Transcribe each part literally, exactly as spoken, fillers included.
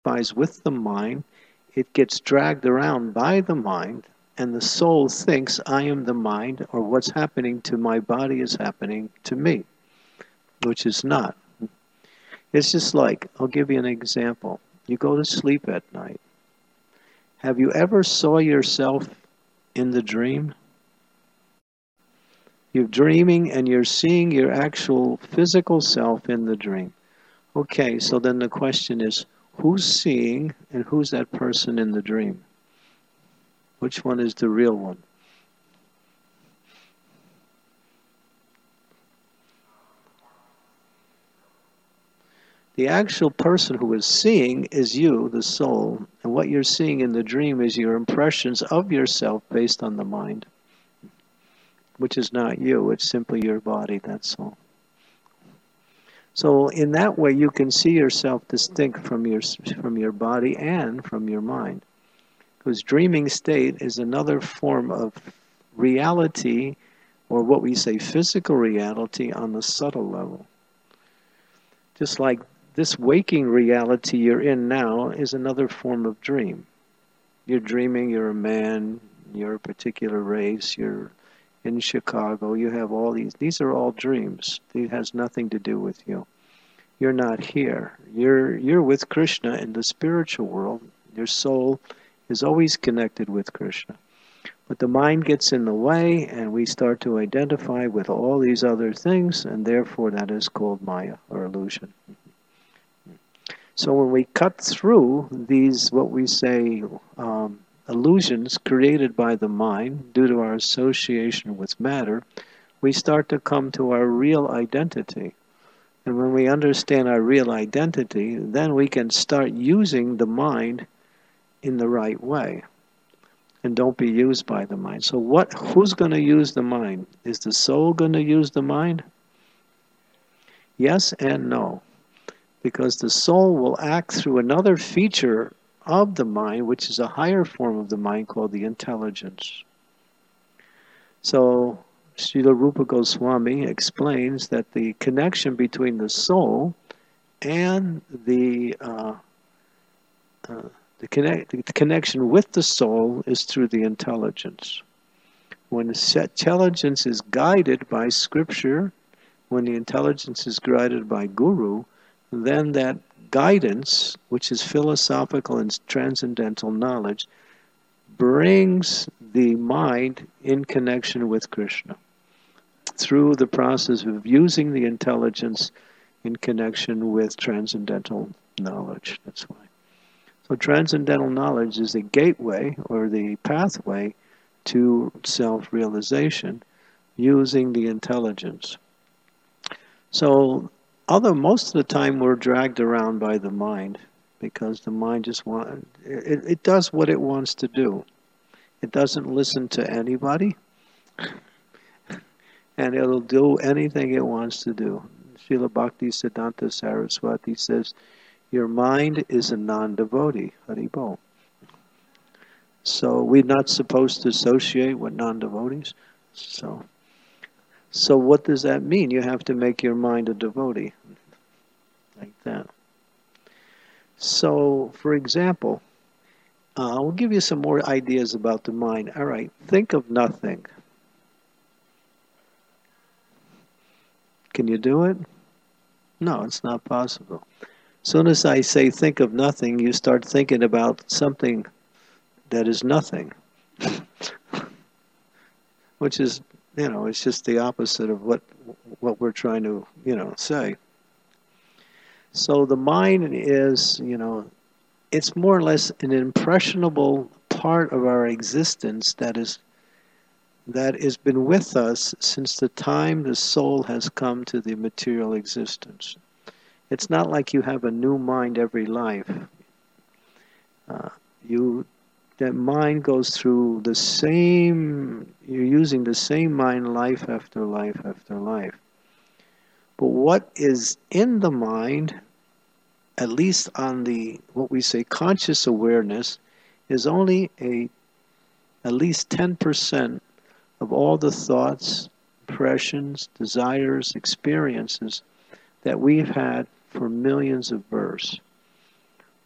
identifies with the mind, it gets dragged around by the mind, and the soul thinks I am the mind, or what's happening to my body is happening to me, which is not. It's just like, I'll give you an example. You go to sleep at night. Have you ever saw yourself in the dream? You're dreaming and you're seeing your actual physical self in the dream. Okay, so then the question is, who's seeing and who's that person in the dream? Which one is the real one? The actual person who is seeing is you, the soul, and what you're seeing in the dream is your impressions of yourself based on the mind, which is not you, it's simply your body, that's all. So in that way you can see yourself distinct from your, from your body and from your mind. Because dreaming state is another form of reality, or what we say physical reality on the subtle level. Just like this waking reality you're in now is another form of dream. You're dreaming you're a man, you're a particular race, you're in Chicago, you have all these. These are all dreams. It has nothing to do with you. You're not here. You're, you're with Krishna in the spiritual world. Your soul is always connected with Krishna. But the mind gets in the way, and we start to identify with all these other things, and therefore that is called Maya, or illusion. So when we cut through these, what we say, um, illusions created by the mind due to our association with matter, we start to come to our real identity. And when we understand our real identity, then we can start using the mind in the right way. And don't be used by the mind. So what? Who's going to use the mind? Is the soul going to use the mind? Yes and no. Because the soul will act through another feature of the mind, which is a higher form of the mind called the intelligence. So Srila Rupa Goswami explains that the connection between the soul and the uh, uh, the, connect, the connection with the soul is through the intelligence. When the intelligence is guided by scripture, when the intelligence is guided by guru, then that guidance, which is philosophical and transcendental knowledge, brings the mind in connection with Krishna through the process of using the intelligence in connection with transcendental knowledge. That's why. So transcendental knowledge is the gateway or the pathway to self-realization using the intelligence. So although most of the time we're dragged around by the mind, because the mind just wants, it, it does what it wants to do. It doesn't listen to anybody, and it'll do anything it wants to do. Srila Bhakti Siddhanta Saraswati says, your mind is a non-devotee, Haribol. So we're not supposed to associate with non-devotees. So, so what does that mean? You have to make your mind a devotee, like that. So, for example, uh, I'll give you some more ideas about the mind. All right, think of nothing. Can you do it? No, it's not possible. As soon as I say think of nothing, you start thinking about something that is nothing. Which is, you know, it's just the opposite of what what we're trying to, you know, say. So the mind is, you know, it's more or less an impressionable part of our existence that is that has been with us since the time the soul has come to the material existence. It's not like you have a new mind every life. Uh, you, that mind goes through the same, you're using the same mind life after life after life. But what is in the mind, at least on the, what we say, conscious awareness, is only a, at least ten percent of all the thoughts, impressions, desires, experiences that we've had for millions of births.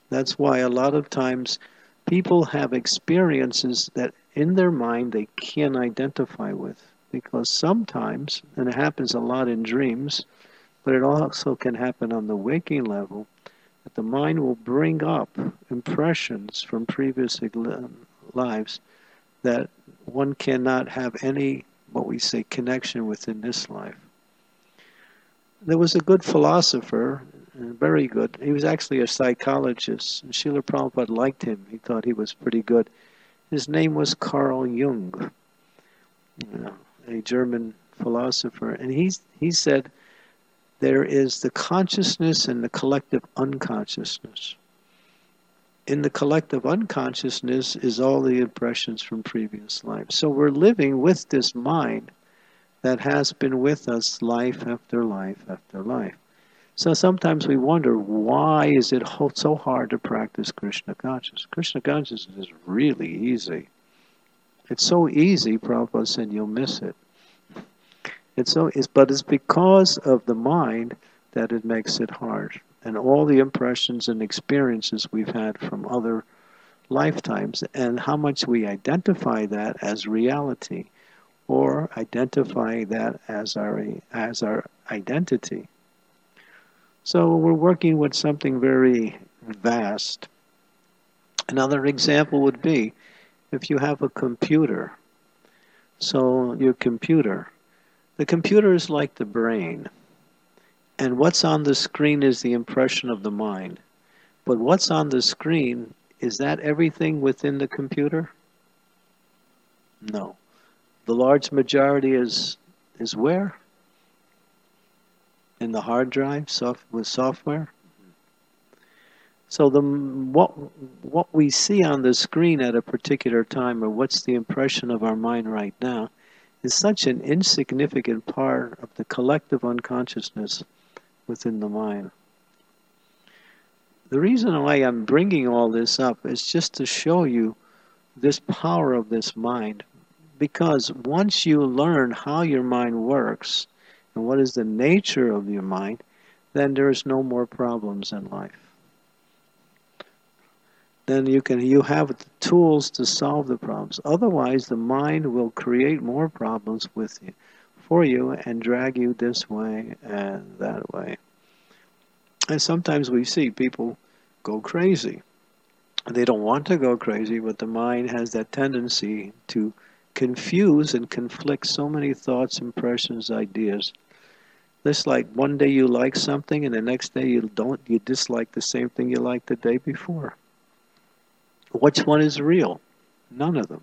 That's why a lot of times people have experiences that in their mind they can't identify with. Because sometimes, and it happens a lot in dreams, but it also can happen on the waking level, that the mind will bring up impressions from previous lives that one cannot have any, what we say, connection with in this life. There was a good philosopher, very good. He was actually a psychologist. And Srila Prabhupada liked him. He thought he was pretty good. His name was Carl Jung, you know, a German philosopher. And he, he said, there is the consciousness and the collective unconsciousness. In the collective unconsciousness is all the impressions from previous lives. So we're living with this mind that has been with us life after life after life. So sometimes we wonder, why is it so hard to practice Krishna consciousness? Krishna consciousness is really easy. It's so easy, Prabhupada said, you'll miss it. It's so, it's, but it's because of the mind that it makes it hard. And all the impressions and experiences we've had from other lifetimes, and how much we identify that as reality, or identify that as our, as our identity. So we're working with something very vast. Another example would be if you have a computer. So your computer, the computer is like the brain. And what's on the screen is the impression of the mind. But what's on the screen, is that everything within the computer? No. The large majority is is where? In the hard drive, soft, with software. So the what what we see on the screen at a particular time, or what's the impression of our mind right now, is such an insignificant part of the collective unconsciousness within the mind. The reason why I'm bringing all this up is just to show you this power of this mind. Because once you learn how your mind works and what is the nature of your mind, then there's no more problems in life. Then you can you have the tools to solve the problems. Otherwise, the mind will create more problems with you, for you, and drag you this way and that way. And sometimes we see people go crazy. They don't want to go crazy, but the mind has that tendency to confuse and conflict so many thoughts, impressions, ideas. Just like one day you like something and the next day you don't, you dislike the same thing you liked the day before. Which one is real? None of them.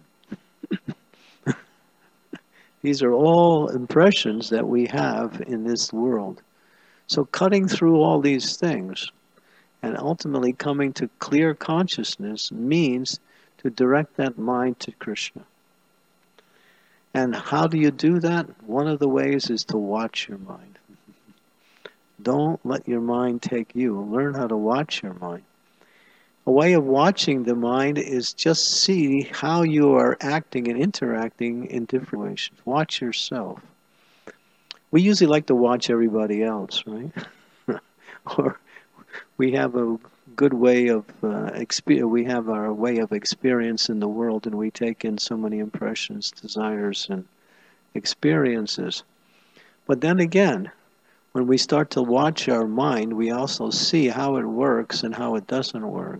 These are all impressions that we have in this world. So cutting through all these things and ultimately coming to clear consciousness means to direct that mind to Krishna. And how do you do that? One of the ways is to watch your mind. Don't let your mind take you. Learn how to watch your mind. A way of watching the mind is just see how you are acting and interacting in different ways. Watch yourself. We usually like to watch everybody else, right? Or we have a good way of uh, exp- we have our way of experience in the world, and we take in so many impressions, desires, and experiences. But then again, when we start to watch our mind, we also see how it works and how it doesn't work.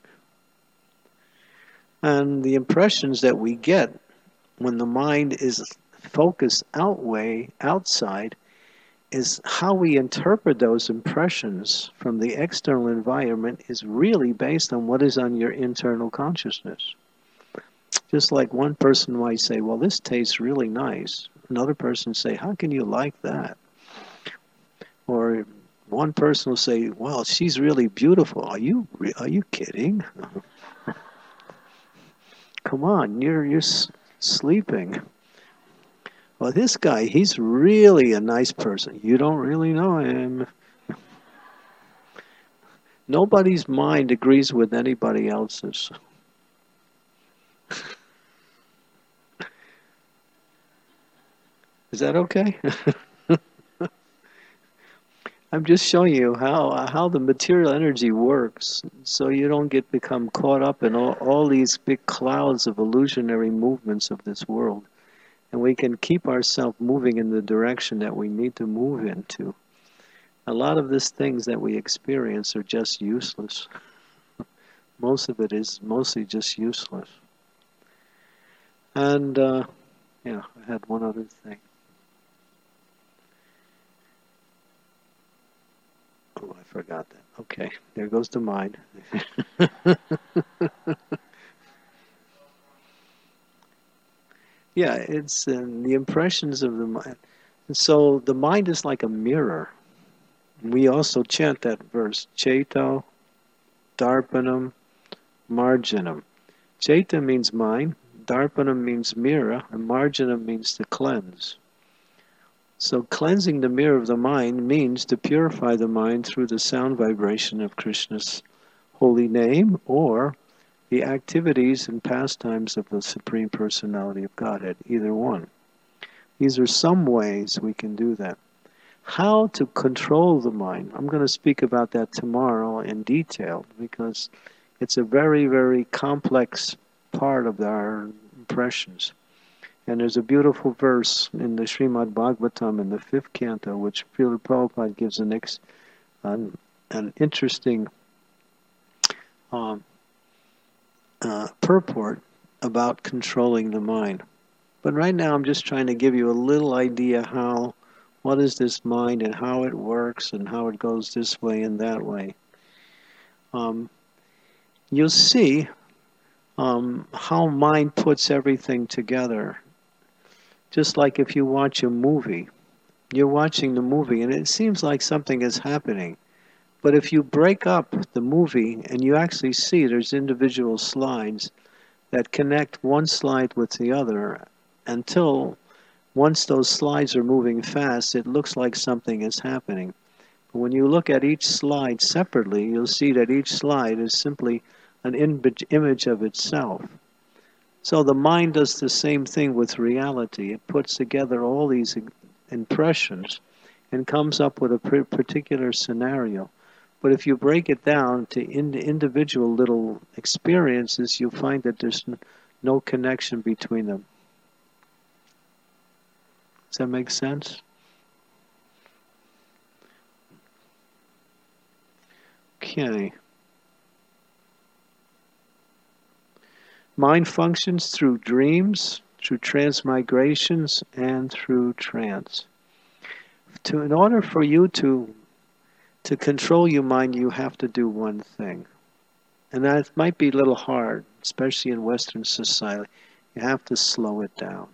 And the impressions that we get when the mind is focused outway, outside, is how we interpret those impressions from the external environment is really based on what is on your internal consciousness. Just like one person might say, well, this tastes really nice. Another person say, how can you like that? Or one person will say, well, she's really beautiful. Are you are you kidding? Come on, you're you're sleeping. Well, this guy, he's really a nice person. You don't really know him. Nobody's mind agrees with anybody else's. Is that okay? I'm just showing you how how the material energy works, so you don't get become caught up in all, all these big clouds of illusionary movements of this world, and we can keep ourselves moving in the direction that we need to move into. A lot of these things that we experience are just useless. Most of it is mostly just useless. And uh, yeah, I had one other thing. Oh, I forgot that. Okay, there goes the mind. Yeah, it's uh, the impressions of the mind. So the mind is like a mirror. We also chant that verse, Chaito, Darpanam, Marjanam. Chaita means mind, Darpanam means mirror, and Marjanam means to cleanse. So cleansing the mirror of the mind means to purify the mind through the sound vibration of Krishna's holy name or the activities and pastimes of the Supreme Personality of Godhead, either one. These are some ways we can do that. How to control the mind, I'm going to speak about that tomorrow in detail because it's a very, very complex part of our impressions. And there's a beautiful verse in the Srimad Bhagavatam in the fifth canto, which Srila Prabhupada gives an, ex, an, an interesting um, uh, purport about controlling the mind. But right now I'm just trying to give you a little idea how, what is this mind and how it works and how it goes this way and that way. Um, you'll see um, how mind puts everything together. Just like if you watch a movie, you're watching the movie and it seems like something is happening. But if you break up the movie and you actually see there's individual slides that connect one slide with the other until once those slides are moving fast, it looks like something is happening. But when you look at each slide separately, you'll see that each slide is simply an image of itself. So the mind does the same thing with reality. It puts together all these impressions and comes up with a particular scenario. But if you break it down to individual little experiences, you'll find that there's no connection between them. Does that make sense? Okay. Mind functions through dreams, through transmigrations, and through trance. To, in order for you to, to control your mind, you have to do one thing. And that might be a little hard, especially in Western society. You have to slow it down.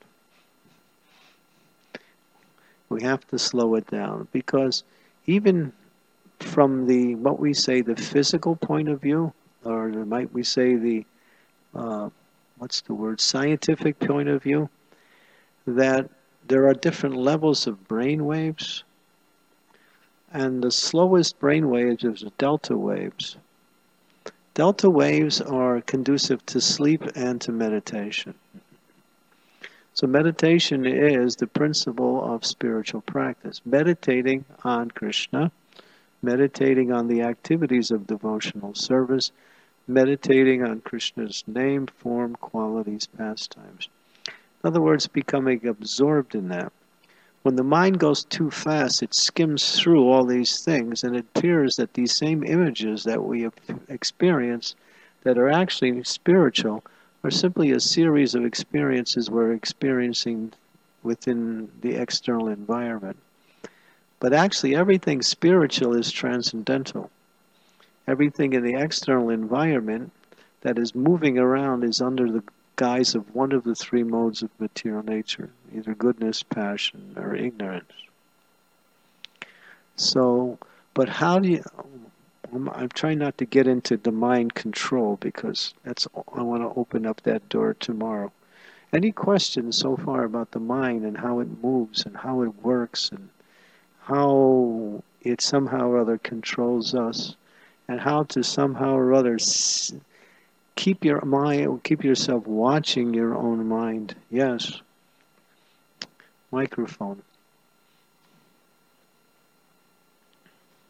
We have to slow it down because even from the, what we say, the physical point of view, or might we say the Uh, what's the word, scientific point of view, that there are different levels of brain waves, and the slowest brain waves is delta waves. Delta waves are conducive to sleep and to meditation. So meditation is the principle of spiritual practice. Meditating on Krishna, meditating on the activities of devotional service, meditating on Krishna's name, form, qualities, pastimes. In other words, becoming absorbed in that. When the mind goes too fast, it skims through all these things, and it appears that these same images that we experience that are actually spiritual are simply a series of experiences we're experiencing within the external environment. But actually, everything spiritual is transcendental. Everything in the external environment that is moving around is under the guise of one of the three modes of material nature, either goodness, passion, or ignorance. So, but how do you, I'm, I'm trying not to get into the mind control because that's, I want to open up that door tomorrow. Any questions so far about the mind and how it moves and how it works and how it somehow or other controls us? And how to somehow or other keep your mind, keep yourself watching your own mind. Yes. Microphone.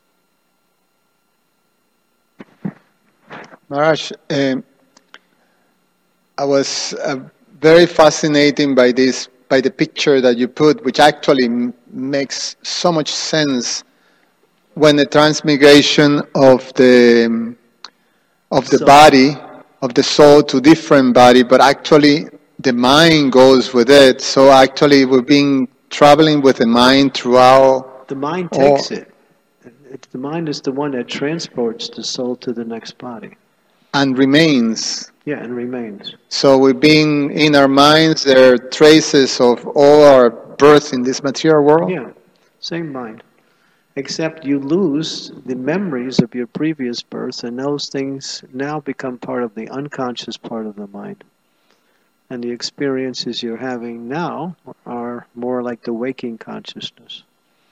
Maharaj, um, I was uh, very fascinated by this, by the picture that you put, which actually m- makes so much sense when the transmigration of the um, of the So body, of the soul to different body, but actually the mind goes with it. So actually, we've been traveling with the mind throughout the mind all, takes it. It- The mind is the one that transports the soul to the next body. and remains. Yeah, and remains. So we've been in our minds. There are traces of all our birth in this material world. Yeah, same mind. Except you lose the memories of your previous birth, and those things now become part of the unconscious part of the mind. And the experiences you're having now are more like the waking consciousness.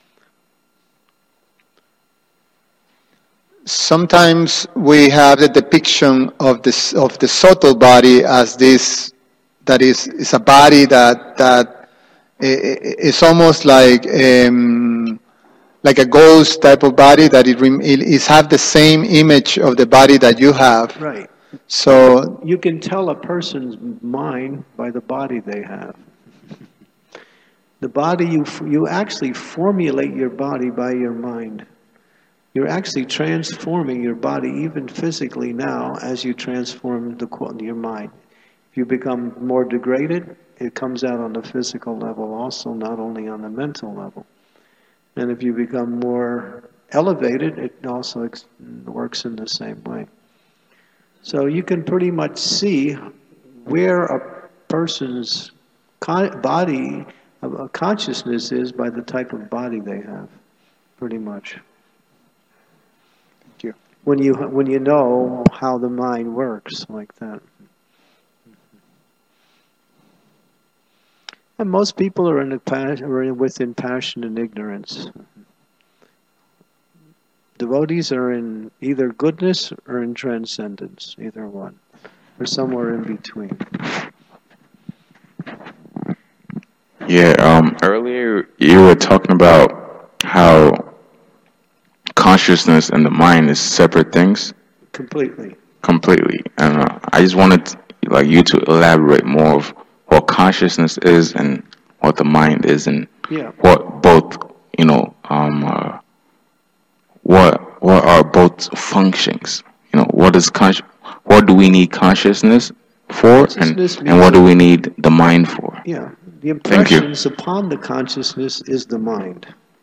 Sometimes we have the depiction of this of the subtle body as this that is is a body that that i- i- is almost like um, like a ghost type of body that it, rem- it is have the same image of the body that you have. Right. So You can tell a person's mind by the body they have. The body, you, you actually formulate your body by your mind. You're actually transforming your body, even physically now, as you transform the, your mind. If you become more degraded, it comes out on the physical level also, not only on the mental level. And if you become more elevated, it also ex- works in the same way. So you can pretty much see where a person's con- body, uh, consciousness is by the type of body they have, pretty much. thank you. When you when you know how the mind works like that. And most people are in the pas- are in, within passion and ignorance. Devotees are in either goodness or in transcendence, either one, or somewhere in between. Yeah, um, earlier you were talking about how consciousness and the mind is separate things Completely. completely, and uh, I just wanted like you to elaborate more of what consciousness is and what the mind is, and Yeah. what both you know um uh, what what are both functions. You know, what is consci- what do we need consciousness for, and Consciousness and what means do we need the mind for? Yeah, the Thank you. impressions upon the consciousness is the mind.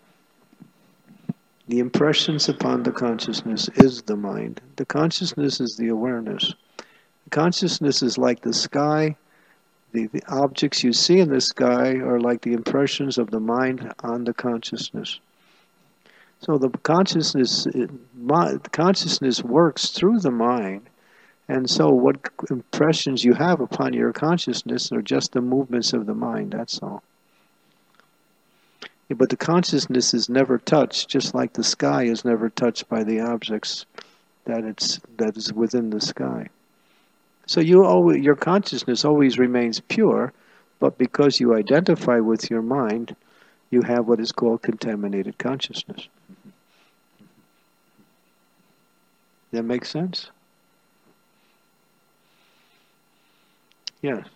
The impressions upon the consciousness is the mind. The consciousness is the awareness. The consciousness is like the sky. The, the objects you see in the sky are like the impressions of the mind on the consciousness. So the consciousness, it, my, consciousness works through the mind. And so what impressions you have upon your consciousness are just the movements of the mind, that's all. But the consciousness is never touched, just like the sky is never touched by the objects that it's that is within the sky. So you always, your consciousness always remains pure, but because you identify with your mind, you have what is called contaminated consciousness. That makes sense? Yes.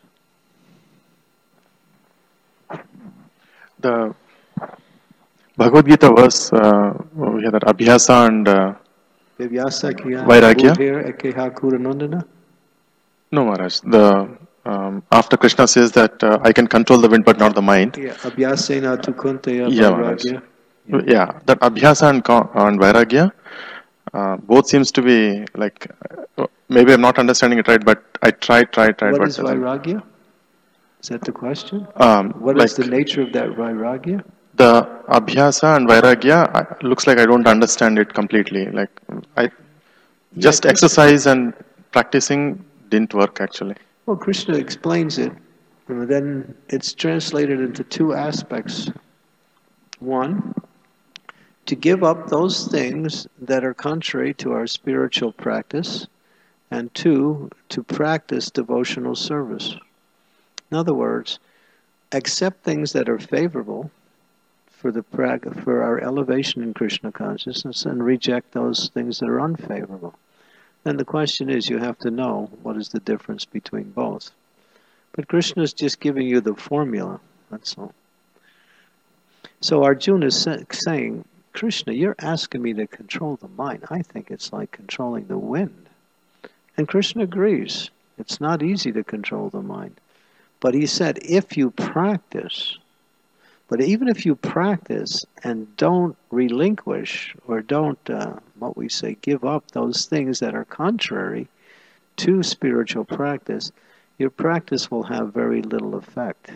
The Bhagavad Gita verse, uh, we have that Abhyasa and uh, Vyasa kiya Vairagya. budhir ekeha kuranandana. No, Maharaj. The um, after Krishna says that uh, I can control the wind but not the mind. Yeah, abhyasena tu kunteya Yeah, Maharaj. vairagya. Yeah, yeah that Abhyasa and, co- and Vairagya, uh, both seems to be like, uh, maybe I'm not understanding it right, but I tried, tried, tried. What but is doesn't- vairagya? Is that the question? Um, What like is the nature of that vairagya? the Abhyasa and Vairagya, I, looks like I don't understand it completely. Like I Yeah, just Krishna- exercise and practicing didn't work actually. Well, Krishna explains it, and then it's translated into two aspects. One, to give up those things that are contrary to our spiritual practice, and two, to practice devotional service. In other words, accept things that are favorable for the for our elevation in Krishna consciousness, and reject those things that are unfavorable. And the question is, you have to know what is the difference between both. But Krishna is just giving you the formula, that's all. So Arjuna is saying, Krishna, you're asking me to control the mind. I think it's like controlling the wind. And Krishna agrees. It's not easy to control the mind. But he said, if you practice, but even if you practice and don't relinquish or don't, uh, what we say, give up those things that are contrary to spiritual practice, your practice will have very little effect.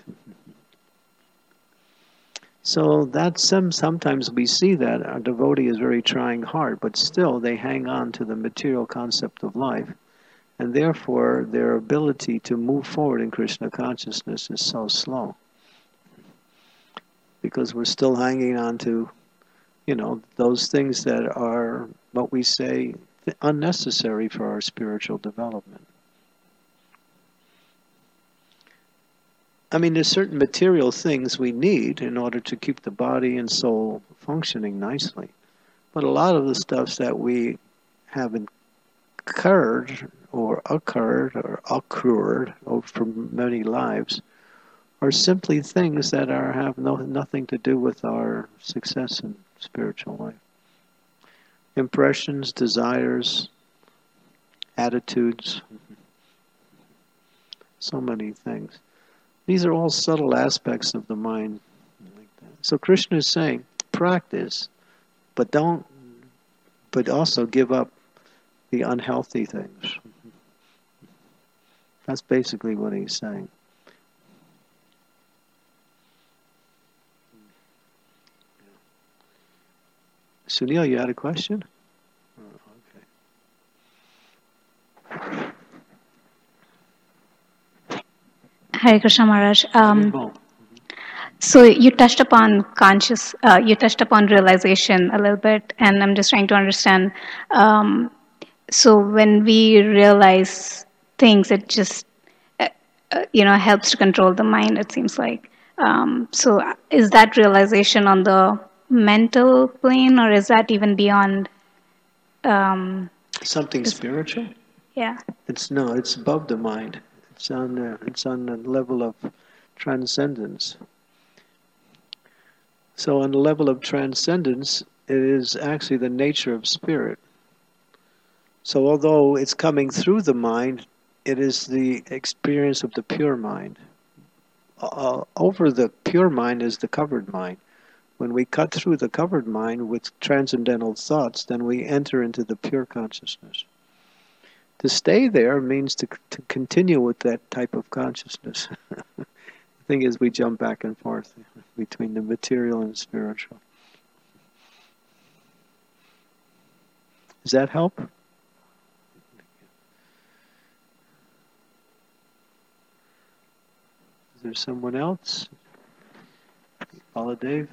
So that's some, sometimes we see that a devotee is very trying hard, but still they hang on to the material concept of life. And therefore, their ability to move forward in Krishna consciousness is so slow. Because we're still hanging on to, you know, those things that are, what we say, unnecessary for our spiritual development. I mean, there's certain material things we need in order to keep the body and soul functioning nicely. But a lot of the stuff that we have incurred or occurred or accrued over many lives are simply things that are have no, nothing to do with our success in spiritual life. Impressions, desires, attitudes, so many things. These are all subtle aspects of the mind. So Krishna is saying, practice, but don't, but also give up the unhealthy things. That's basically what he's saying. Sunil, you had a question? Oh, okay. Hare Krishna Maharaj. Um, so you touched upon conscious, uh, you touched upon realization a little bit, and I'm just trying to understand. Um, so when we realize things, it just, uh, uh, you know, helps to control the mind, it seems like. Um, so is that realization on the mental plane, or is that even beyond? Um, Something spiritual? Yeah. It's no, it's above the mind. It's on uh, it's on the level of transcendence. So on the level of transcendence, it is actually the nature of spirit. So although it's coming through the mind, it is the experience of the pure mind. Uh, over the pure mind is the covered mind. When we cut through the covered mind with transcendental thoughts, then we enter into the pure consciousness. To stay there means to to continue with that type of consciousness. The thing is, we jump back and forth between the material and spiritual. Does that help? Is there someone else? Baladev?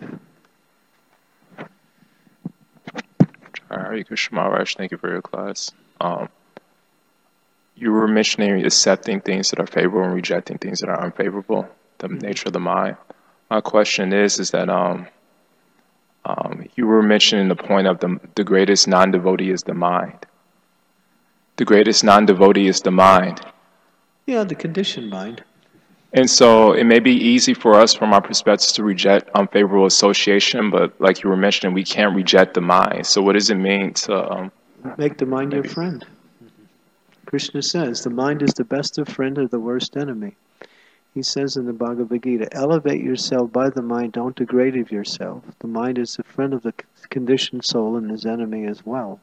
Hare Krishna Maharaj, thank you for your class. Um, you were mentioning accepting things that are favorable and rejecting things that are unfavorable, the mm-hmm. nature of the mind. My question is, is that um, um, you were mentioning the point of the, the greatest non-devotee is the mind. The greatest non-devotee is the mind. Yeah, the conditioned mind. And so it may be easy for us from our perspectives to reject unfavorable association, but like you were mentioning, we can't reject the mind. So what does it mean to... Um, Make the mind maybe. your friend. Krishna says, the mind is the best of friend or the worst enemy. He says in the Bhagavad Gita, elevate yourself by the mind, don't degrade of yourself. The mind is the friend of the conditioned soul and his enemy as well.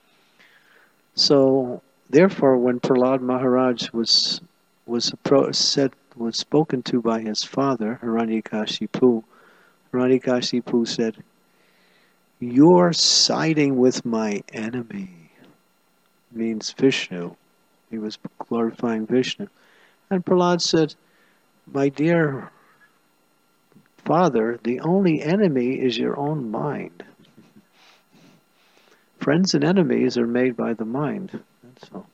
So, therefore, when Prahlad Maharaj was was said was spoken to by his father, Hiranyakashipu, Hiranyakashipu said, you're siding with my enemy. Means Vishnu. He was glorifying Vishnu. And Prahlad said, my dear father, the only enemy is your own mind. Friends and enemies are made by the mind. That's all.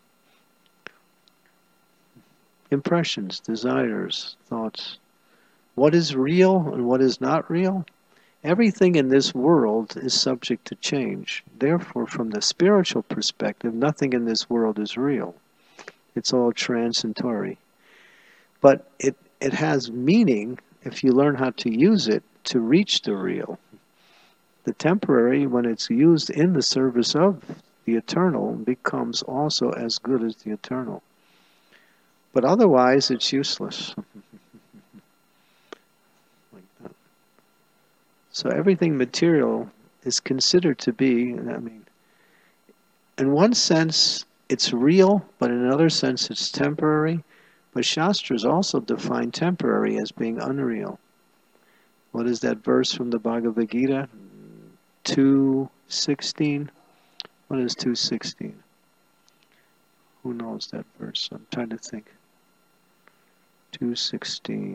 Impressions, desires, thoughts. What is real and what is not real? Everything in this world is subject to change. Therefore, from the spiritual perspective, nothing in this world is real. It's all transitory. But it, it has meaning if you learn how to use it to reach the real. The temporary, when it's used in the service of the eternal, becomes also as good as the eternal. But otherwise, it's useless. Like that. So everything material is considered to be, I mean, in one sense, it's real, but in another sense, it's temporary. But Shastras also define temporary as being unreal. What is that verse from the Bhagavad Gita? two sixteen? What is two sixteen? Who knows that verse? I'm trying to think. two sixteen.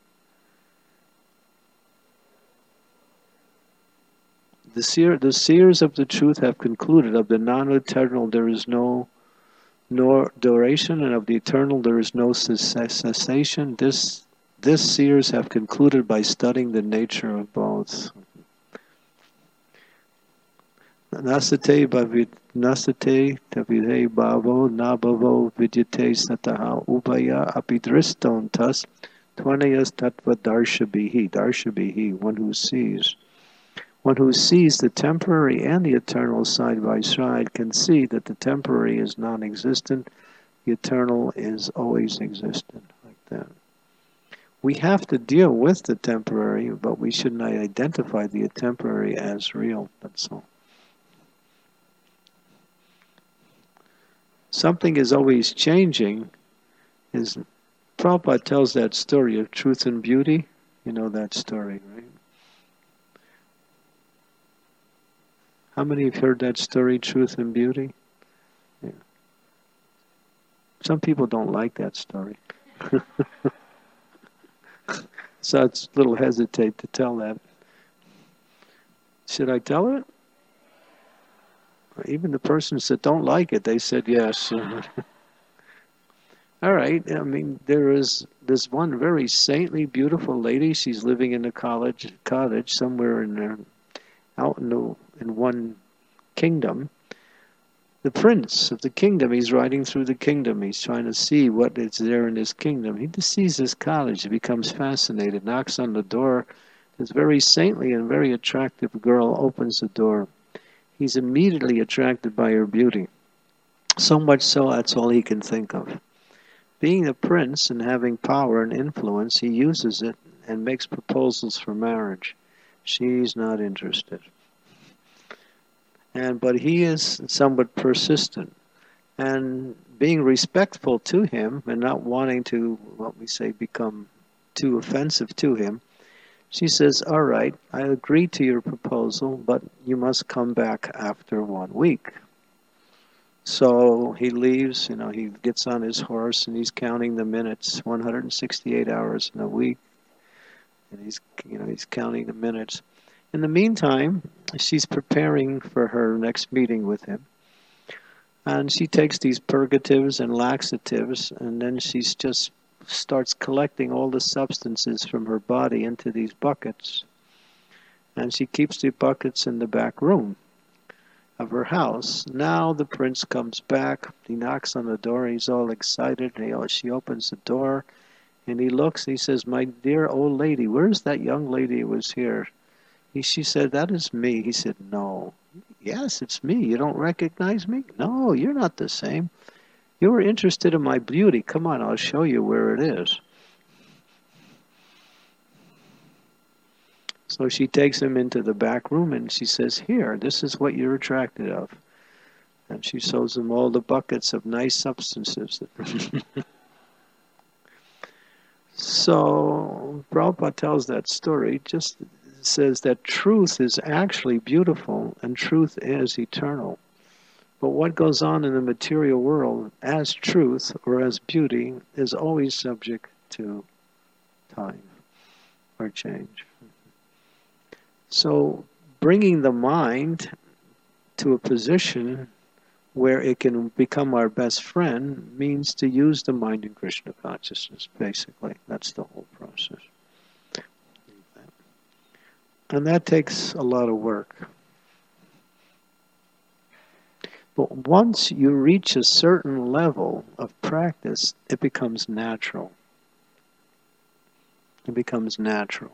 The, seer, the seers of the truth have concluded of the non-eternal there is no nor duration, and of the eternal there is no cessation. This, this seers have concluded by studying the nature of both. Nasate bhavit nasate tavidhe bhavo nabhavo vidyate sataha ubaya apidristontas tvanayas tattva darshabhihi. Darshabhihi, one who sees. One who sees the temporary and the eternal side by side can see that the temporary is non-existent, the eternal is always existent, like that. We have to deal with the temporary, but we should not identify the temporary as real, that's all. Something is always changing. Is Prabhupada tells that story of truth and beauty. You know that story, right? How many have heard that story, Truth and Beauty? Yeah. Some people don't like that story. So it's a little hesitate to tell that. Should I tell it? Even the persons that don't like it, they said yes. All right. I mean, there is this one very saintly, beautiful lady. She's living in a college cottage somewhere in there, out in the, in one kingdom. The prince of the kingdom, he's riding through the kingdom. He's trying to see what is there in this kingdom. He just sees this cottage. He becomes fascinated, knocks on the door. This very saintly and very attractive girl opens the door. He's immediately attracted by her beauty. So much so, that's all he can think of. Being a prince and having power and influence, he uses it and makes proposals for marriage. She's not interested. And but he is somewhat persistent. And being respectful to him and not wanting to, what we say, become too offensive to him, she says, all right, I agree to your proposal, but you must come back after one week. So he leaves, you know, he gets on his horse and he's counting the minutes, one hundred sixty-eight hours in a week. And he's, you know, he's counting the minutes. In the meantime, she's preparing for her next meeting with him. And she takes these purgatives and laxatives, and then she's just starts collecting all the substances from her body into these buckets. And she keeps the buckets in the back room of her house. Now the prince comes back. He knocks on the door. He's all excited. He, she opens the door, and he looks. He says, my dear old lady, where's that young lady who was here? He, she said, that is me. He said, no. Yes, it's me. You don't recognize me? No, you're not the same. You were interested in my beauty. Come on, I'll show you where it is. So she takes him into the back room and she says, here, this is what you're attracted of. And she shows him all the buckets of nice substances. So Prabhupada tells that story, just says that truth is actually beautiful and truth is eternal. But what goes on in the material world as truth or as beauty is always subject to time or change. So bringing the mind to a position where it can become our best friend means to use the mind in Krishna consciousness, basically. That's the whole process. And that takes a lot of work. But once you reach a certain level of practice, it becomes natural. It becomes natural.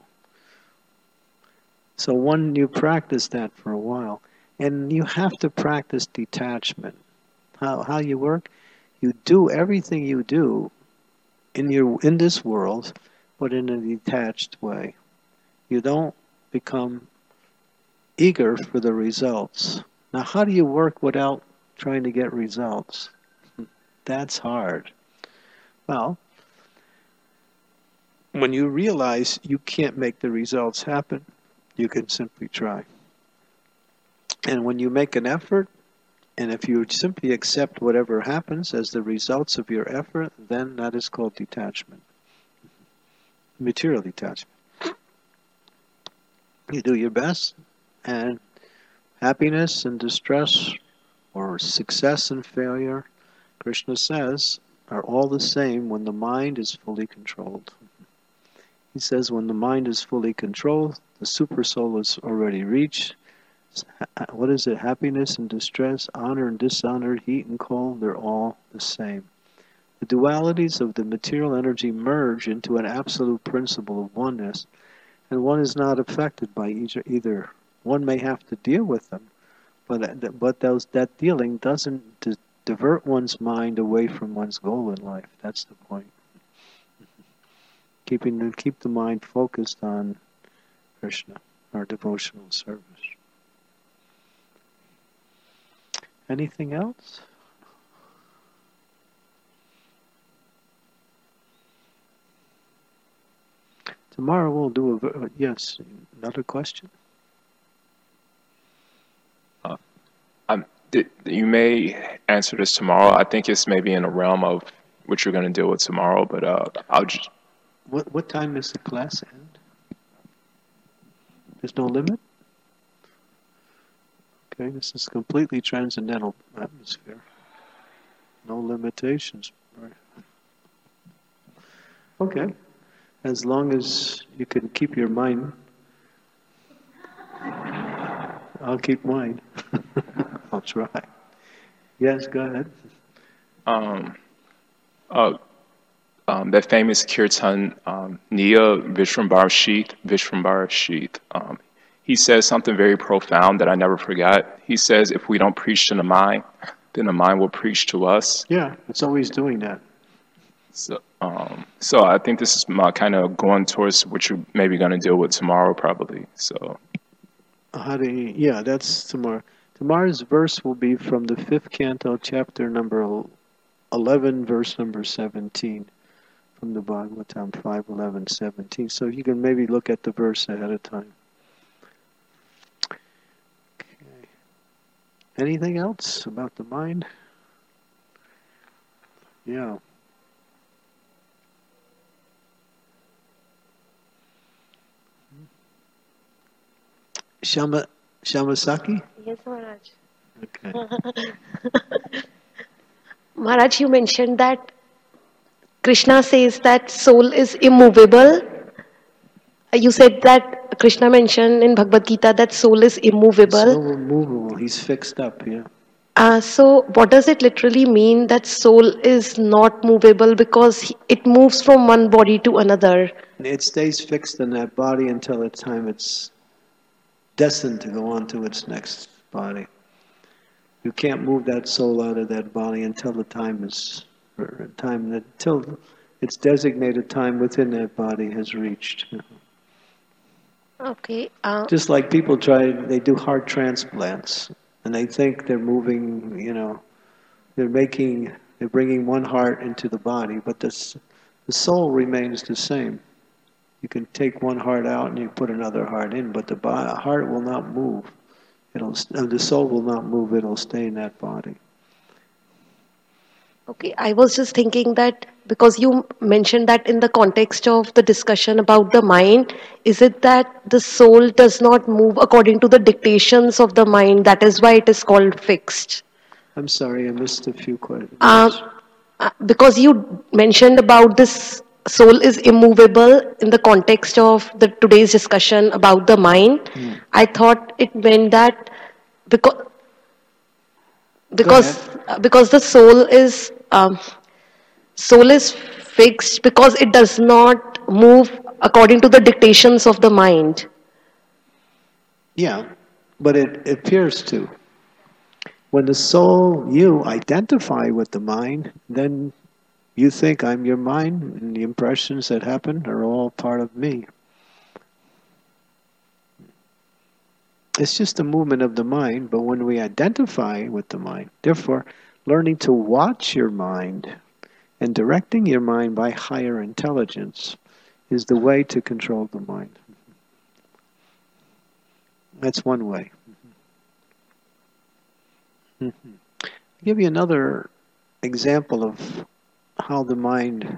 So when you practice that for a while, and you have to practice detachment. How how you work? You do everything you do in your in this world, but in a detached way. You don't become eager for the results. Now, how do you work without trying to get results? That's hard. Well, when you realize you can't make the results happen, you can simply try. And when you make an effort, and if you simply accept whatever happens as the results of your effort, then that is called detachment. Material detachment. You do your best, and happiness and distress, or success and failure, Krishna says, are all the same when the mind is fully controlled. He says when the mind is fully controlled, the supersoul is already reached. What is it? Happiness and distress, honor and dishonor, heat and cold, they're all the same. The dualities of the material energy merge into an absolute principle of oneness, and one is not affected by either. either. One may have to deal with them, but but those, that dealing doesn't di- divert one's mind away from one's goal in life. That's the point. Keeping keep the mind focused on Krishna, our devotional service. Anything else? Tomorrow we'll do a yes. Another question. Uh, I'm, you may answer this tomorrow. I think it's maybe in the realm of what you're going to deal with tomorrow, but uh, I'll just. What what time is the class end? There's no limit? Okay, this is completely transcendental atmosphere. No limitations. Right. Okay. As long as you can keep your mind, I'll keep mine. I'll try. Yes, go ahead. Um, uh, um, that famous kirtan, um, Niya Vishwambara Sheath, Vishwambara Sheath. Um, he says something very profound that I never forgot. He says, if we don't preach to the mind, then the mind will preach to us. Yeah, it's always doing that. So, um, so I think this is my kind of going towards what you're maybe going to deal with tomorrow, probably. So, how do you, yeah, that's tomorrow. Tomorrow's verse will be from the fifth canto, chapter number eleven, verse number seventeen, from the Bhagavatam five eleven seventeen. So you can maybe look at the verse ahead of time. Okay. Anything else about the mind? Yeah. Shama, Shamasaki? Yes, Maharaj. Okay. Maharaj, you mentioned that Krishna says that soul is immovable. You said that Krishna mentioned in Bhagavad Gita that soul is immovable. So immovable. He's fixed up, yeah. Uh, so what does it literally mean that soul is not movable, because it moves from one body to another? It stays fixed in that body until the time it's destined to go on to its next body. You can't move that soul out of that body until the time is time until its designated time within that body has reached. Okay. Uh, Just like people try, they do heart transplants, and they think they're moving. You know, they're making, they're bringing one heart into the body, but this, the soul remains the same. You can take one heart out and you put another heart in, but the body, heart will not move. It'll, the soul will not move. It'll stay in that body. Okay, I was just thinking that because you mentioned that in the context of the discussion about the mind, is it that the soul does not move according to the dictations of the mind? That is why it is called fixed. I'm sorry, I missed a few questions. Uh, uh, because you mentioned about this soul is immovable in the context of the today's discussion about the mind. Mm. I thought it meant that because Go because ahead. uh, because the soul is um, soul is fixed because it does not move according to the dictations of the mind. Yeah, but it appears to. When the soul, you identify with the mind, then you think I'm your mind, and the impressions that happen are all part of me. It's just a movement of the mind, but when we identify with the mind, therefore, learning to watch your mind and directing your mind by higher intelligence is the way to control the mind. That's one way. Mm-hmm. I'll give you another example of how the mind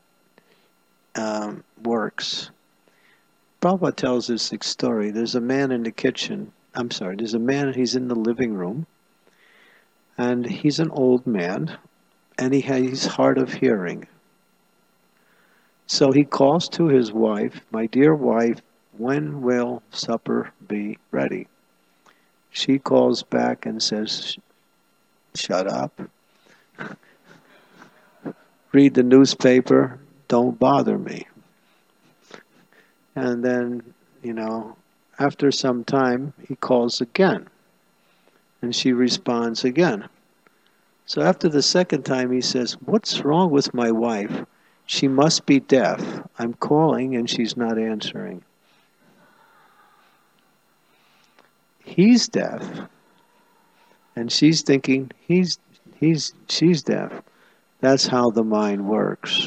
um, works. Prabhupada tells this story. There's a man in the kitchen. I'm sorry, there's a man, he's in the living room, and he's an old man, and he has, he's hard of hearing. So he calls to his wife, "My dear wife, when will supper be ready?" She calls back and says, "Shut up. Read the newspaper. Don't bother me." And then, you know, after some time, he calls again. And she responds again. So after the second time, he says, "What's wrong with my wife? She must be deaf. I'm calling and she's not answering." He's deaf. And she's thinking, he's, he's, she's deaf. That's how the mind works.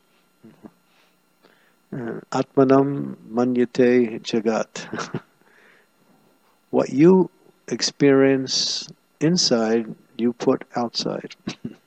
Atmanam manyate jagat. What you experience inside, you put outside.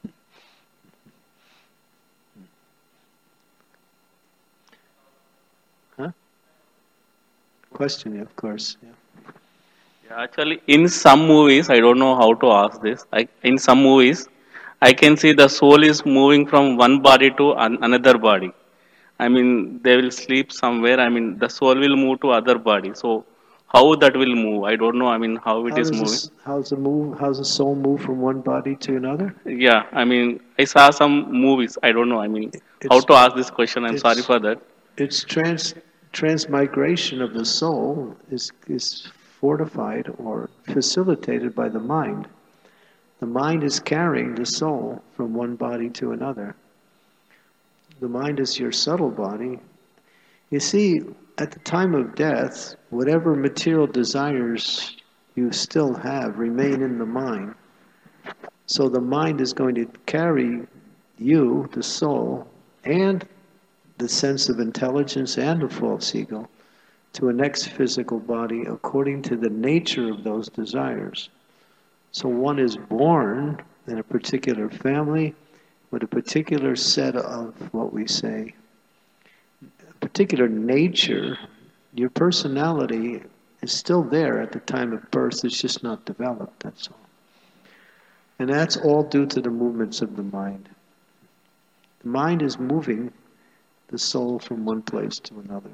Huh? Question, of course. Yeah. Yeah, actually, in some movies, I don't know how to ask this. I, in some movies, I can see the soul is moving from one body to an, another body. I mean, they will sleep somewhere. I mean, the soul will move to other body. So, how that will move? I don't know. I mean, how it How is does moving. this, how's the move? How's the soul move from one body to another? Yeah, I mean, I saw some movies. I don't know. I mean, how It's to ask this question. I'm sorry it's for that. it's trans transmigration of the soul is is fortified or facilitated by the mind. The mind is carrying the soul from one body to another. The mind is your subtle body. You see, at the time of death, whatever material desires you still have remain in the mind. So the mind is going to carry you, the soul, and the sense of intelligence and the false ego to a next physical body according to the nature of those desires. So one is born in a particular family with a particular set of what we say, a particular nature. Your personality is still there at the time of birth, it's just not developed, that's all. And that's all due to the movements of the mind. The mind is moving the soul from one place to another.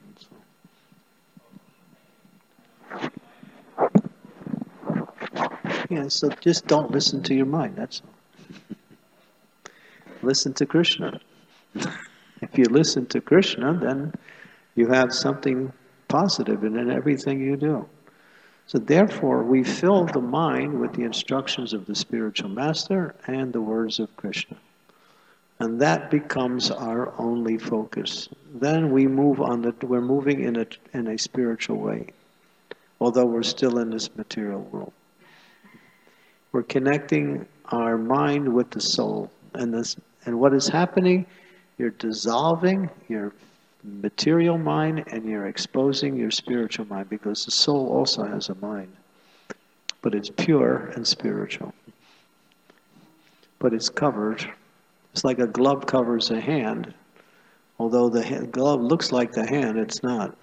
Yeah, so just don't listen to your mind, that's all. Listen to Krishna. If you listen to Krishna, then you have something positive in everything you do. So therefore, we fill the mind with the instructions of the spiritual master and the words of Krishna. And that becomes our only focus. Then we move on the, we're moving in a, in a spiritual way, although we're still in this material world. We're connecting our mind with the soul. And, this, and what is happening, you're dissolving your material mind and you're exposing your spiritual mind, because the soul also has a mind. But it's pure and spiritual. But it's covered. It's like a glove covers a hand. Although the hand, glove looks like the hand, it's not.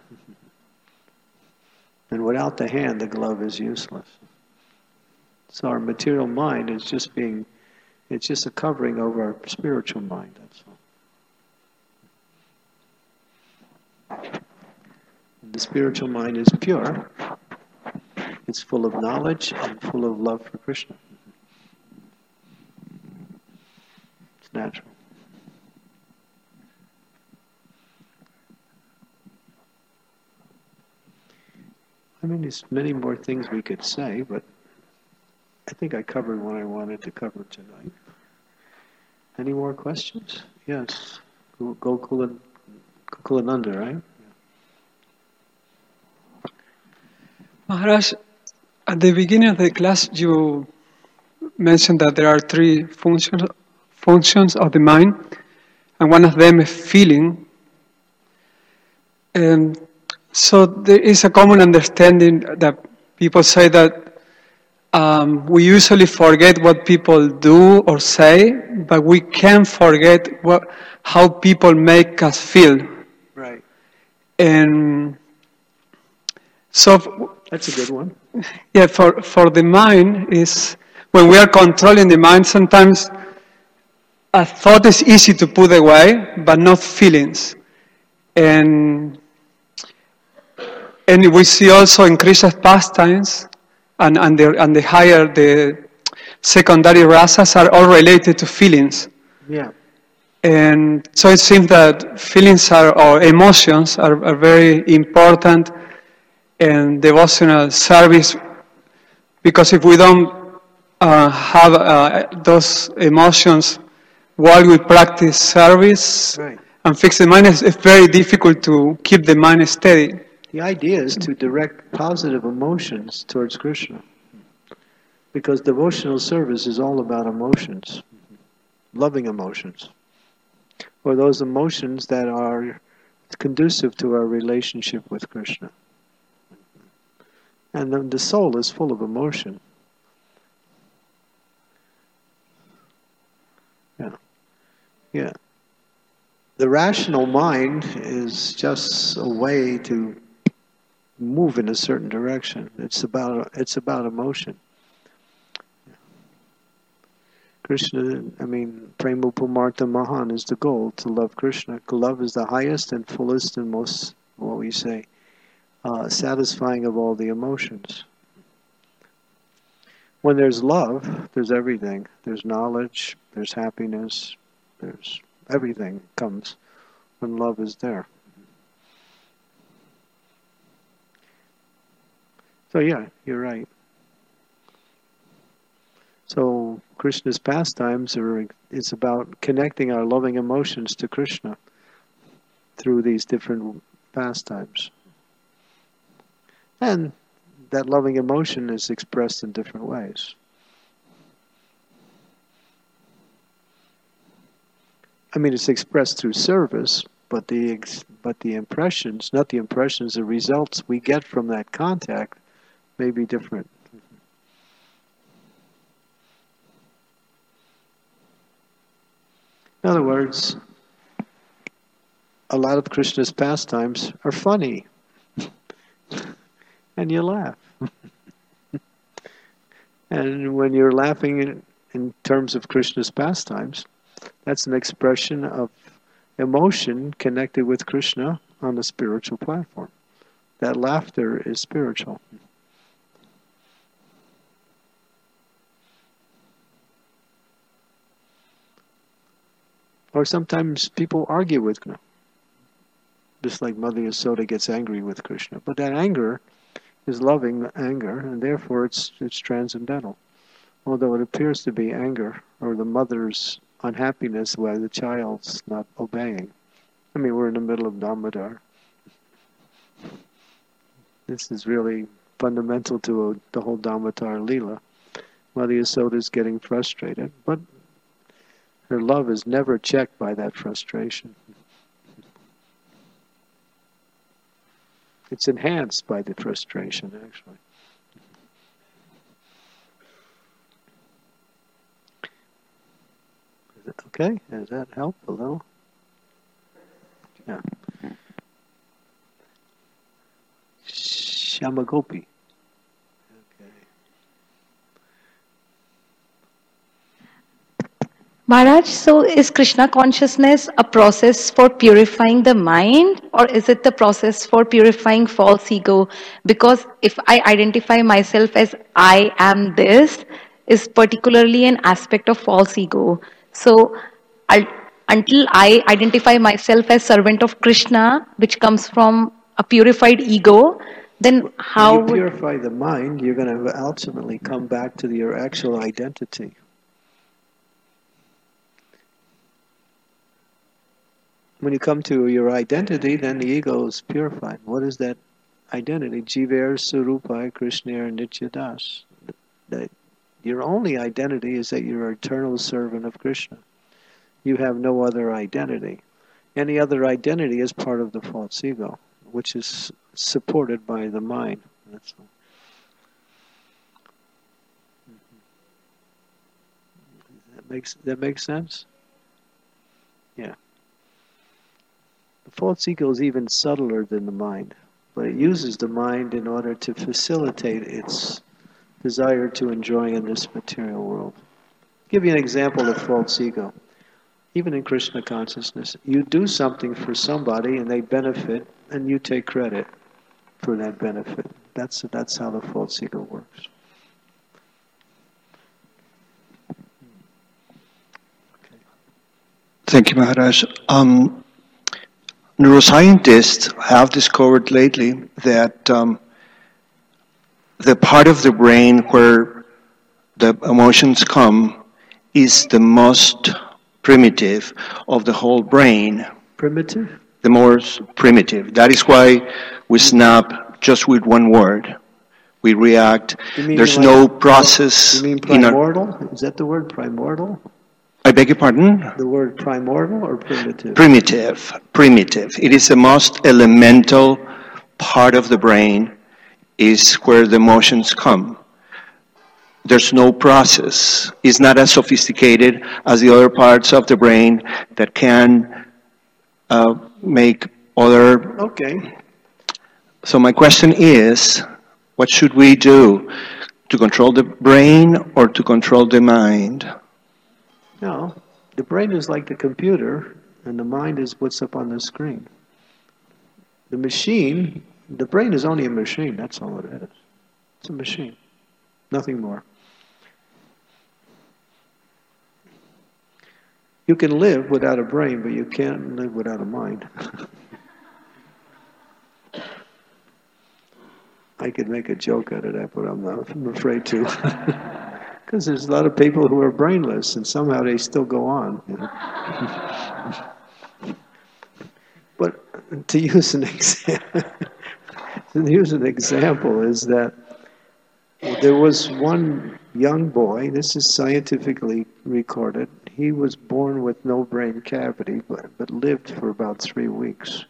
And without the hand, the glove is useless. So our material mind is just being, it's just a covering over our spiritual mind, that's all. the spiritual mind is pure. It's full of knowledge and full of love for Krishna. It's natural. I mean, there's many more things we could say, but I think I covered what I wanted to cover tonight. Any more questions? Yes. Gokula, Gokulananda, right? Maharaj, at the beginning of the class, you mentioned that there are three functions functions of the mind, and one of them is feeling. And so there is a common understanding that people say that um, we usually forget what people do or say, but we can't forget what how people make us feel. Right. And so that's a good one. Yeah, for, for the mind is when we are controlling the mind, sometimes a thought is easy to put away, but not feelings. And and we see also in Krishna's pastimes and, and the and the higher the secondary rasas are all related to feelings. Yeah. And so it seems that feelings are or emotions are, are very important in devotional service, because if we don't uh, have uh, those emotions while we practice service right. and fix the mind, it's very difficult to keep the mind steady. The idea is to direct positive emotions towards Krishna, because devotional service is all about emotions, loving emotions, or those emotions that are conducive to our relationship with Krishna. And the, the soul is full of emotion. Yeah. Yeah. The rational mind is just a way to move in a certain direction. It's about it's about emotion. Krishna, I mean, Prema Pumartha Mahan is the goal, to love Krishna. Love is the highest and fullest and most, what we say, uh, satisfying of all the emotions. When there's love, there's everything. There's knowledge, there's happiness, there's everything comes when love is there. So yeah, you're right. So Krishna's pastimes are it's about connecting our loving emotions to Krishna through these different pastimes. And that loving emotion is expressed in different ways. I mean, it's expressed through service, but the but the impressions, not the impressions, the results we get from that contact may be different. In other words, a lot of Krishna's pastimes are funny, and you laugh. And when you're laughing in, in terms of Krishna's pastimes, that's an expression of emotion connected with Krishna on the spiritual platform. That laughter is spiritual. Or sometimes people argue with Krishna, just like Mother Yasoda gets angry with Krishna. But that anger is loving anger, and therefore it's it's transcendental. Although it appears to be anger, or the mother's unhappiness why the child's not obeying. I mean, we're in the middle of Damodar. This is really fundamental to a, the whole Damodar Leela. Mother Yasoda is getting frustrated, but her love is never checked by that frustration. It's enhanced by the frustration, actually. Is it okay? Does that help a little? Yeah. Shamagopi. Okay. Maharaj, so is Krishna consciousness a process for purifying the mind, or is it the process for purifying false ego? Because if I identify myself as I am this, is particularly an aspect of false ego. So I'll, until I identify myself as servant of Krishna, which comes from a purified ego, then When how you would... purify the mind, you're going to ultimately come back to your actual identity. When you come to your identity, then the ego is purified. What is that identity? Jiver Surupai Krishna Nityadas. That your only identity is that you're an eternal servant of Krishna. You have no other identity. Any other identity is part of the false ego, which is supported by the mind. That's all. That makes that makes sense? Yeah. The false ego is even subtler than the mind, but it uses the mind in order to facilitate its desire to enjoy in this material world. I'll give you an example of false ego. Even in Krishna consciousness, you do something for somebody and they benefit, and you take credit for that benefit. That's that's how the false ego works. Thank you, Maharaj. Um, neuroscientists have discovered lately that um, the part of the brain where the emotions come is the most primitive of the whole brain. Primitive? The most primitive. That is why we snap just with one word. We react. You mean There's like, no process. You mean in our, primordial? Is that the word primordial? I beg your pardon? The word primordial or primitive? Primitive. Primitive. It is the most elemental part of the brain, is where the emotions come. There's no process. It's not as sophisticated as the other parts of the brain that can uh, make other... Okay. So my question is, what should we do? To control the brain or to control the mind? No. The brain is like the computer, and the mind is what's up on the screen. The machine, the brain is only a machine, that's all it is. It's a machine. Nothing more. You can live without a brain, but you can't live without a mind. I could make a joke out of that, but I'm not. I'm afraid to. Because there's a lot of people who are brainless, and somehow they still go on. You know? But to use an example, to use an example is that there was one young boy. This is scientifically recorded. He was born with no brain cavity, but, but lived for about three weeks.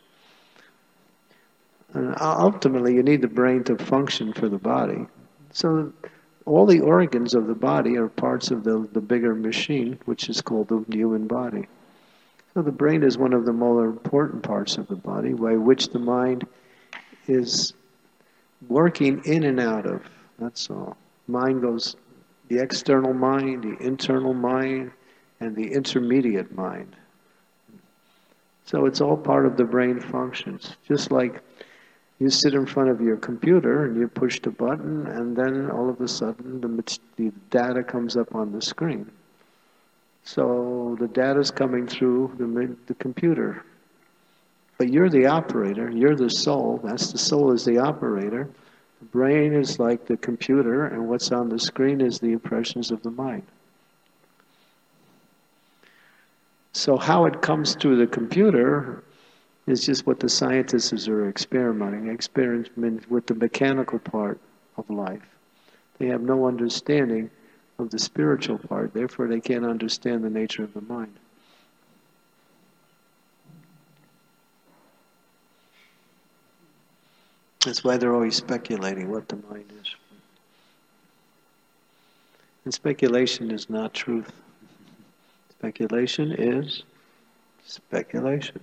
And ultimately, you need the brain to function for the body. So all the organs of the body are parts of the, the bigger machine, which is called the human body. So the brain is one of the more important parts of the body, by which the mind is working in and out of. That's all. Mind goes, the external mind, the internal mind, and the intermediate mind. So it's all part of the brain functions. Just like you sit in front of your computer and you push the button, and then all of a sudden the, the data comes up on the screen. So the data is coming through the, the computer. But you're the operator, you're the soul. That's the soul is the operator. The brain is like the computer, and what's on the screen is the impressions of the mind. So how it comes through the computer is just what the scientists are experimenting, experiment with the mechanical part of life. They have no understanding of the spiritual part, therefore they can't understand the nature of the mind. That's why they're always speculating what the mind is. And speculation is not truth. Speculation is speculation.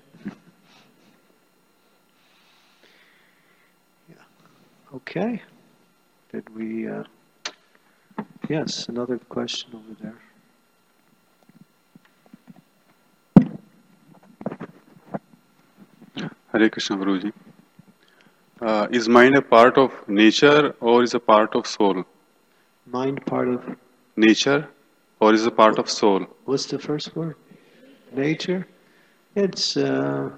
Yeah. Okay. Did we... Uh, yes, another question over there. Hare Krishna, Guruji. Uh, is mind a part of nature or is a part of soul? Mind part of Nature or is a part of soul? what's the first word? Nature. It's uh,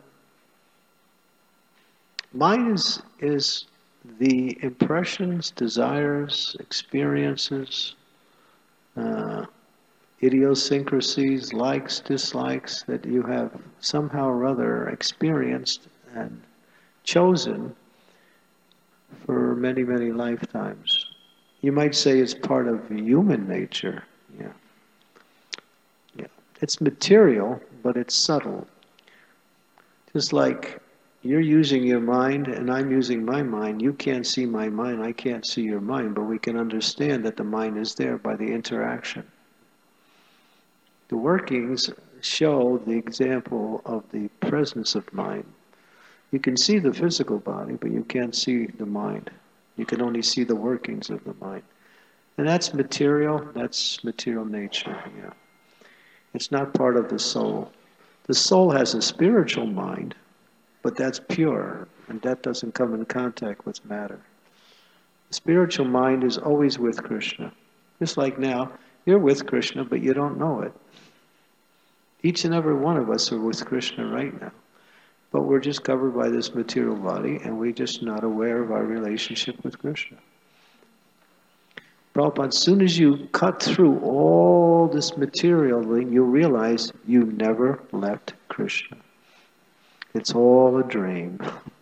mind is is the impressions, desires, experiences, uh, idiosyncrasies, likes, dislikes that you have somehow or other experienced and chosen for many, many lifetimes. You might say it's part of human nature. Yeah. Yeah. It's material, but it's subtle. Just like you're using your mind and I'm using my mind. You can't see my mind, I can't see your mind, but we can understand that the mind is there by the interaction. The workings show the example of the presence of mind. You can see the physical body, but you can't see the mind. You can only see the workings of the mind. And that's material, that's material nature, yeah. It's not part of the soul. The soul has a spiritual mind, but that's pure, and that doesn't come in contact with matter. The spiritual mind is always with Krishna. Just like now, you're with Krishna, but you don't know it. Each and every one of us are with Krishna right now. But we're just covered by this material body, and we're just not aware of our relationship with Krishna. Prabhupada, as soon as you cut through all this material thing, you realize you never left Krishna. It's all a dream.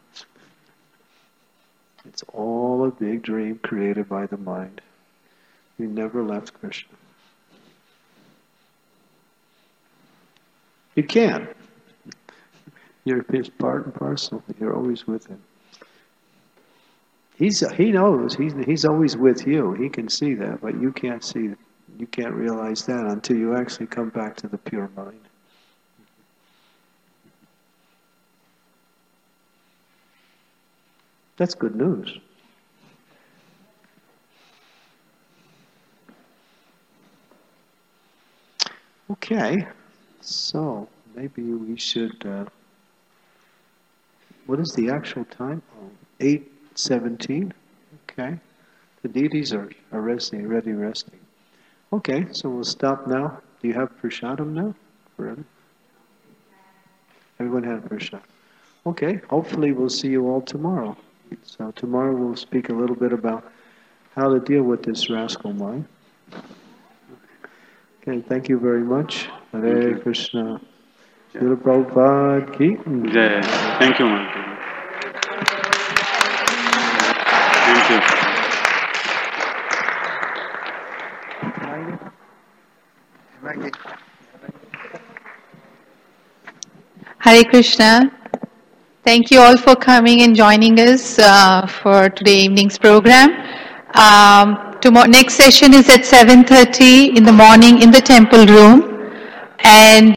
It's all a big dream created by the mind. You never left Krishna. You can't. You're his part and parcel. You're always with him. He's he knows he's he's always with you. He can see that, but you can't see it. You can't realize that until you actually come back to the pure mind. That's good news. Okay, so maybe we should. Uh, what is the actual time? Oh, eight seventeen. Okay, the deities are, are resting, ready resting. Okay, so we'll stop now. Do you have prasadam now? Forever? Everyone had prasadam. Okay, hopefully we'll see you all tomorrow. So tomorrow we'll speak a little bit about how to deal with this rascal mind. Okay, thank you very much. Hare Krishna. Srila Prabhupada ki Jai. Thank you, man. Thank you. Hare Krishna. Thank you all for coming and joining us uh, for today evening's program. Um, tomorrow, next session is at seven thirty in the morning in the temple room. And